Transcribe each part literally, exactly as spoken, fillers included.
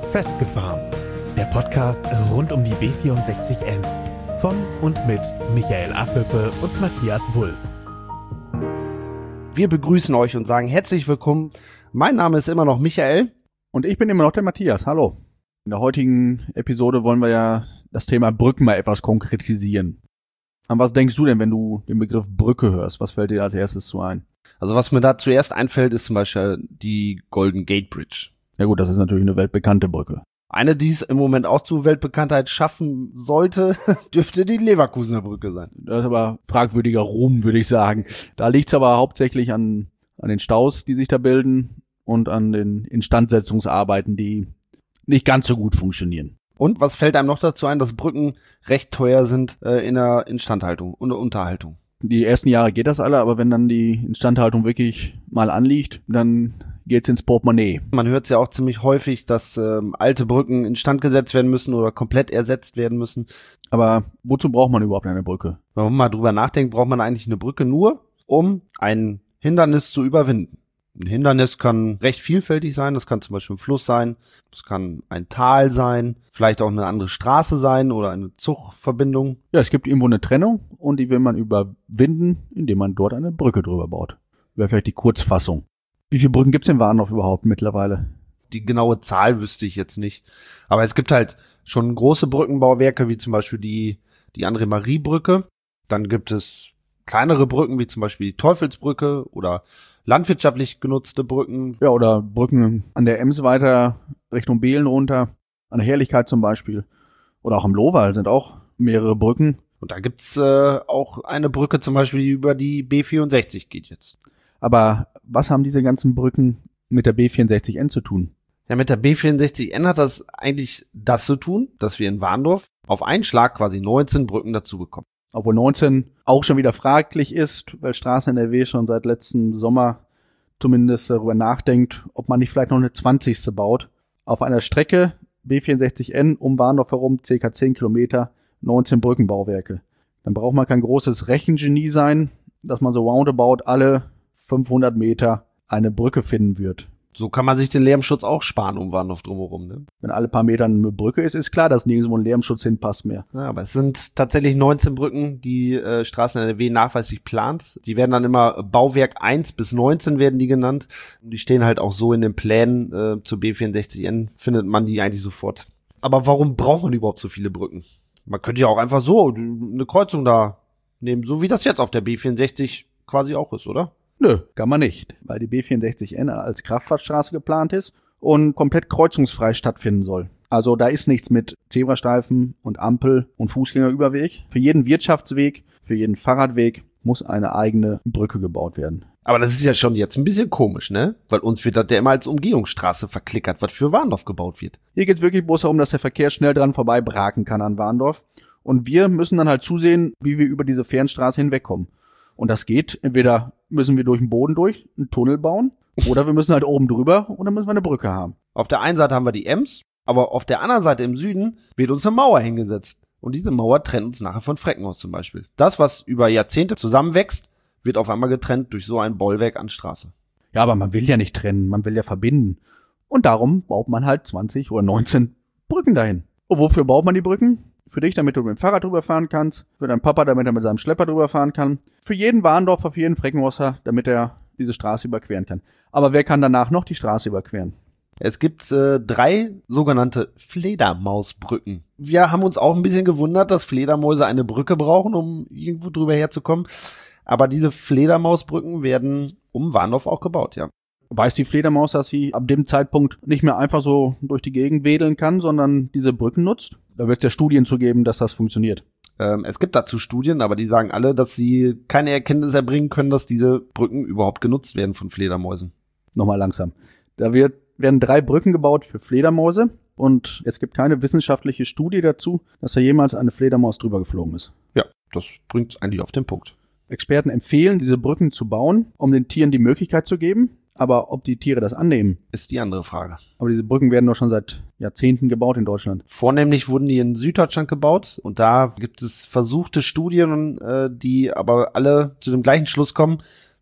Festgefahren, der Podcast rund um die B vierundsechzig N von und mit Michael Affelpe und Matthias Wulff. Wir begrüßen euch und sagen herzlich willkommen. Mein Name ist immer noch Michael. Und ich bin immer noch der Matthias. Hallo. In der heutigen Episode wollen wir ja das Thema Brücken mal etwas konkretisieren. An was denkst du denn, wenn du den Begriff Brücke hörst? Was fällt dir als erstes so ein? Also was mir da zuerst einfällt, ist zum Beispiel die Golden Gate Bridge. Ja gut, das ist natürlich eine weltbekannte Brücke. Eine, die es im Moment auch zu Weltbekanntheit schaffen sollte, dürfte die Leverkusener Brücke sein. Das ist aber fragwürdiger Ruhm, würde ich sagen. Da liegt es aber hauptsächlich an, an den Staus, die sich da bilden und an den Instandsetzungsarbeiten, die nicht ganz so gut funktionieren. Und was fällt einem noch dazu ein, dass Brücken recht teuer sind äh, in der Instandhaltung und der Unterhaltung? Die ersten Jahre geht das alle, aber wenn dann die Instandhaltung wirklich mal anliegt, dann geht's ins Portemonnaie. Man hört es ja auch ziemlich häufig, dass ähm, alte Brücken instand gesetzt werden müssen oder komplett ersetzt werden müssen. Aber wozu braucht man überhaupt eine Brücke? Wenn man mal drüber nachdenkt, braucht man eigentlich eine Brücke nur, um ein Hindernis zu überwinden. Ein Hindernis kann recht vielfältig sein. Das kann zum Beispiel ein Fluss sein, das kann ein Tal sein, vielleicht auch eine andere Straße sein oder eine Zugverbindung. Ja, es gibt irgendwo eine Trennung und die will man überwinden, indem man dort eine Brücke drüber baut. Wäre vielleicht die Kurzfassung. Wie viele Brücken gibt's in Warndorf überhaupt mittlerweile? Die genaue Zahl wüsste ich jetzt nicht. Aber es gibt halt schon große Brückenbauwerke, wie zum Beispiel die, die André-Marie-Brücke. Dann gibt es kleinere Brücken, wie zum Beispiel die Teufelsbrücke oder landwirtschaftlich genutzte Brücken. Ja, oder Brücken an der Ems weiter Richtung Behlen runter, an der Herrlichkeit zum Beispiel. Oder auch im Lohwald sind auch mehrere Brücken. Und da gibt's äh, auch eine Brücke zum Beispiel, die über die B vierundsechzig geht jetzt. Aber was haben diese ganzen Brücken mit der B vierundsechzig N zu tun? Ja, mit der B vierundsechzig N hat das eigentlich das zu tun, dass wir in Warndorf auf einen Schlag quasi neunzehn Brücken dazu bekommen. Obwohl neunzehn auch schon wieder fraglich ist, weil Straßen N R W schon seit letztem Sommer zumindest darüber nachdenkt, ob man nicht vielleicht noch eine zwanzigste baut. Auf einer Strecke B vierundsechzig N um Warndorf herum, circa zehn Kilometer, neunzehn Brückenbauwerke. Dann braucht man kein großes Rechengenie sein, dass man so roundabout alle fünfhundert Meter eine Brücke finden wird. So kann man sich den Lärmschutz auch sparen um Warndorf drumherum, ne? Wenn alle paar Meter eine Brücke ist, ist klar, dass nirgendwo ein Lärmschutz hinpasst mehr. Ja, aber es sind tatsächlich neunzehn Brücken, die äh, Straßen N R W nachweislich plant. Die werden dann immer Bauwerk eins bis neunzehn werden die genannt. Und die stehen halt auch so in den Plänen äh, zur B vierundsechzig N, findet man die eigentlich sofort. Aber warum braucht man überhaupt so viele Brücken? Man könnte ja auch einfach so eine Kreuzung da nehmen, so wie das jetzt auf der B vierundsechzig quasi auch ist, oder? Nö, kann man nicht, weil die B vierundsechzig N als Kraftfahrtstraße geplant ist und komplett kreuzungsfrei stattfinden soll. Also da ist nichts mit Zebrastreifen und Ampel und Fußgängerüberweg. Für jeden Wirtschaftsweg, für jeden Fahrradweg muss eine eigene Brücke gebaut werden. Aber das ist ja schon jetzt ein bisschen komisch, ne? Weil uns wird das ja immer als Umgehungsstraße verklickert, was für Warndorf gebaut wird. Hier geht's wirklich bloß darum, dass der Verkehr schnell dran vorbei braken kann an Warndorf. Und wir müssen dann halt zusehen, wie wir über diese Fernstraße hinwegkommen. Und das geht, entweder müssen wir durch den Boden durch, einen Tunnel bauen, oder wir müssen halt oben drüber und dann müssen wir eine Brücke haben. Auf der einen Seite haben wir die Ems, aber auf der anderen Seite im Süden wird uns eine Mauer hingesetzt. Und diese Mauer trennt uns nachher von Freckenhaus zum Beispiel. Das, was über Jahrzehnte zusammenwächst, wird auf einmal getrennt durch so ein Bollwerk an Straße. Ja, aber man will ja nicht trennen, man will ja verbinden. Und darum baut man halt zwanzig oder neunzehn Brücken dahin. Und wofür baut man die Brücken? Für dich, damit du mit dem Fahrrad drüber fahren kannst. Für deinen Papa, damit er mit seinem Schlepper drüber fahren kann. Für jeden Warndorfer, für jeden Freckenhauser, damit er diese Straße überqueren kann. Aber wer kann danach noch die Straße überqueren? Es gibt äh, drei sogenannte Fledermausbrücken. Wir haben uns auch ein bisschen gewundert, dass Fledermäuse eine Brücke brauchen, um irgendwo drüber herzukommen. Aber diese Fledermausbrücken werden um Warndorf auch gebaut, ja. Weiß die Fledermaus, dass sie ab dem Zeitpunkt nicht mehr einfach so durch die Gegend wedeln kann, sondern diese Brücken nutzt? Da wird es ja Studien zu geben, dass das funktioniert. Ähm, es gibt dazu Studien, aber die sagen alle, dass sie keine Erkenntnis erbringen können, dass diese Brücken überhaupt genutzt werden von Fledermäusen. Nochmal langsam. Da wird, werden drei Brücken gebaut für Fledermäuse und es gibt keine wissenschaftliche Studie dazu, dass da jemals eine Fledermaus drüber geflogen ist. Ja, das bringt es eigentlich auf den Punkt. Experten empfehlen, diese Brücken zu bauen, um den Tieren die Möglichkeit zu geben. Aber ob die Tiere das annehmen, ist die andere Frage. Aber diese Brücken werden doch schon seit Jahrzehnten gebaut in Deutschland. Vornehmlich wurden die in Süddeutschland gebaut und da gibt es versuchte Studien, äh, die aber alle zu dem gleichen Schluss kommen.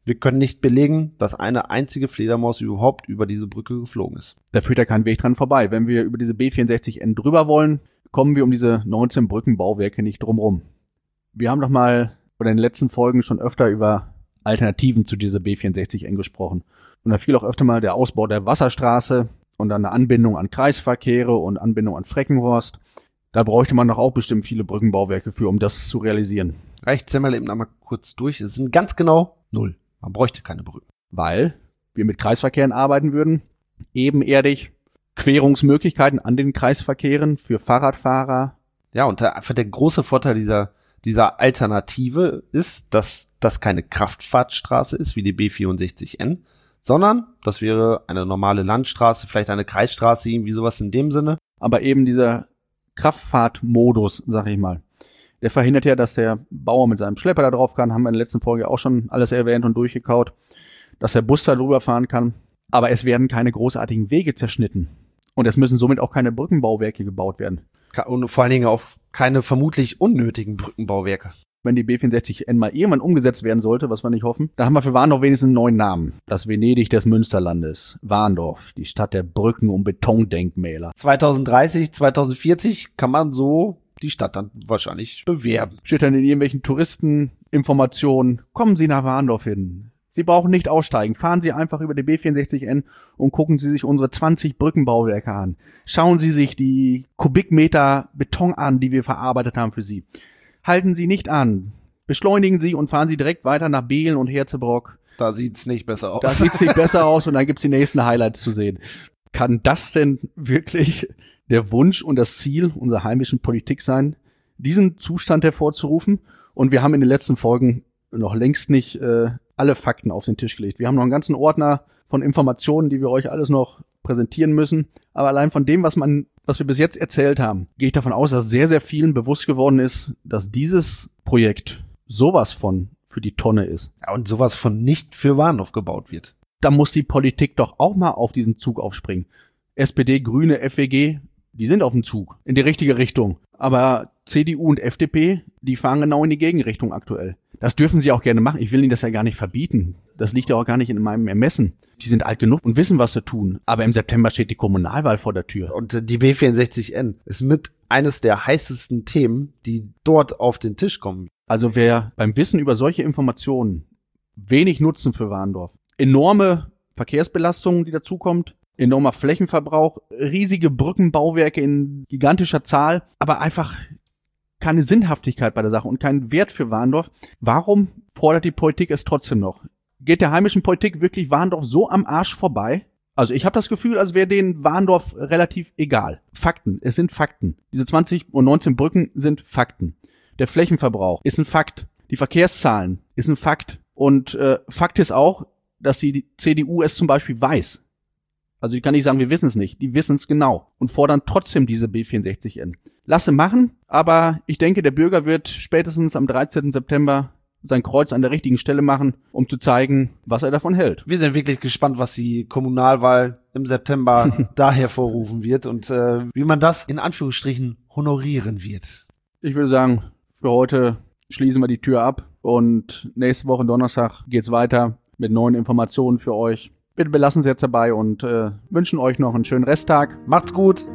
Wir können nicht belegen, dass eine einzige Fledermaus überhaupt über diese Brücke geflogen ist. Da führt ja kein Weg dran vorbei. Wenn wir über diese B vierundsechzig N drüber wollen, kommen wir um diese neunzehn Brückenbauwerke nicht drumrum. Wir haben doch mal oder in den letzten Folgen schon öfter über Alternativen zu dieser B vierundsechzig N gesprochen. Und da fiel auch öfter mal der Ausbau der Wasserstraße und dann eine Anbindung an Kreisverkehre und Anbindung an Freckenhorst. Da bräuchte man doch auch bestimmt viele Brückenbauwerke für, um das zu realisieren. Reicht zähl mal eben einmal kurz durch. Es sind ganz genau null. Man bräuchte keine Brücken. Weil wir mit Kreisverkehren arbeiten würden, ebenerdig, Querungsmöglichkeiten an den Kreisverkehren für Fahrradfahrer. Ja, und der, einfach der große Vorteil dieser, dieser Alternative ist, dass das keine Kraftfahrtstraße ist, wie die B vierundsechzig N, sondern das wäre eine normale Landstraße, vielleicht eine Kreisstraße, irgendwie sowas in dem Sinne. Aber eben dieser Kraftfahrtmodus, sag ich mal, der verhindert ja, dass der Bauer mit seinem Schlepper da drauf kann, haben wir in der letzten Folge auch schon alles erwähnt und durchgekaut, dass der Bus da drüber fahren kann. Aber es werden keine großartigen Wege zerschnitten. Und es müssen somit auch keine Brückenbauwerke gebaut werden. Und vor allen Dingen auch keine vermutlich unnötigen Brückenbauwerke. Wenn die B vierundsechzig N mal irgendwann umgesetzt werden sollte, was wir nicht hoffen, da haben wir für Warndorf wenigstens einen neuen Namen. Das Venedig des Münsterlandes. Warndorf, die Stadt der Brücken und Betondenkmäler. zwanzig dreißig, zwanzig vierzig kann man so die Stadt dann wahrscheinlich bewerben. Steht dann in irgendwelchen Touristeninformationen, kommen Sie nach Warndorf hin. Sie brauchen nicht aussteigen. Fahren Sie einfach über die B vierundsechzig N und gucken Sie sich unsere zwanzig Brückenbauwerke an. Schauen Sie sich die Kubikmeter Beton an, die wir verarbeitet haben für Sie. Halten Sie nicht an. Beschleunigen Sie und fahren Sie direkt weiter nach Behlen und Herzebrock. Da sieht's nicht besser aus. Da sieht's nicht besser aus und dann gibt's die nächsten Highlights zu sehen. Kann das denn wirklich der Wunsch und das Ziel unserer heimischen Politik sein, diesen Zustand hervorzurufen? Und wir haben in den letzten Folgen noch längst nicht äh, alle Fakten auf den Tisch gelegt. Wir haben noch einen ganzen Ordner von Informationen, die wir euch alles noch präsentieren müssen. Aber allein von dem, was man, was wir bis jetzt erzählt haben, gehe ich davon aus, dass sehr, sehr vielen bewusst geworden ist, dass dieses Projekt sowas von für die Tonne ist. Ja, und sowas von nicht für Warndorf gebaut wird. Da muss die Politik doch auch mal auf diesen Zug aufspringen. S P D, Grüne, F W G, die sind auf dem Zug, in die richtige Richtung. Aber C D U und F D P, die fahren genau in die Gegenrichtung aktuell. Das dürfen sie auch gerne machen. Ich will ihnen das ja gar nicht verbieten. Das liegt ja auch gar nicht in meinem Ermessen. Die sind alt genug und wissen, was sie tun. Aber im September steht die Kommunalwahl vor der Tür. Und die B vierundsechzig N ist mit eines der heißesten Themen, die dort auf den Tisch kommen. Also wer beim Wissen über solche Informationen wenig Nutzen für Warndorf, enorme Verkehrsbelastung, die dazukommt, enormer Flächenverbrauch, riesige Brückenbauwerke in gigantischer Zahl, aber einfach keine Sinnhaftigkeit bei der Sache und keinen Wert für Warndorf. Warum fordert die Politik es trotzdem noch? Geht der heimischen Politik wirklich Warndorf so am Arsch vorbei? Also ich habe das Gefühl, als wäre denen Warndorf relativ egal. Fakten, es sind Fakten. Diese zwanzig und neunzehn Brücken sind Fakten. Der Flächenverbrauch ist ein Fakt. Die Verkehrszahlen ist ein Fakt. Und äh, Fakt ist auch, dass die C D U es zum Beispiel weiß. Also ich kann nicht sagen, wir wissen es nicht. Die wissen es genau und fordern trotzdem diese B vierundsechzig N. Lasse machen, aber ich denke, der Bürger wird spätestens am dreizehnten September sein Kreuz an der richtigen Stelle machen, um zu zeigen, was er davon hält. Wir sind wirklich gespannt, was die Kommunalwahl im September da hervorrufen wird und äh, wie man das in Anführungsstrichen honorieren wird. Ich würde sagen, für heute schließen wir die Tür ab und nächste Woche Donnerstag geht's weiter mit neuen Informationen für euch. Bitte belassen Sie jetzt dabei und äh, wünschen euch noch einen schönen Resttag. Macht's gut!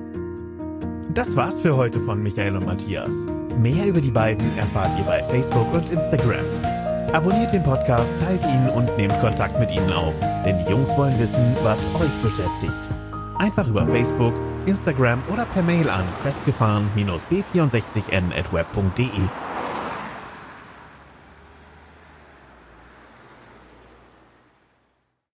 Das war's für heute von Michael und Matthias. Mehr über die beiden erfahrt ihr bei Facebook und Instagram. Abonniert den Podcast, teilt ihn und nehmt Kontakt mit ihnen auf, denn die Jungs wollen wissen, was euch beschäftigt. Einfach über Facebook, Instagram oder per Mail an festgefahren b vierundsechzig n at web punkt de.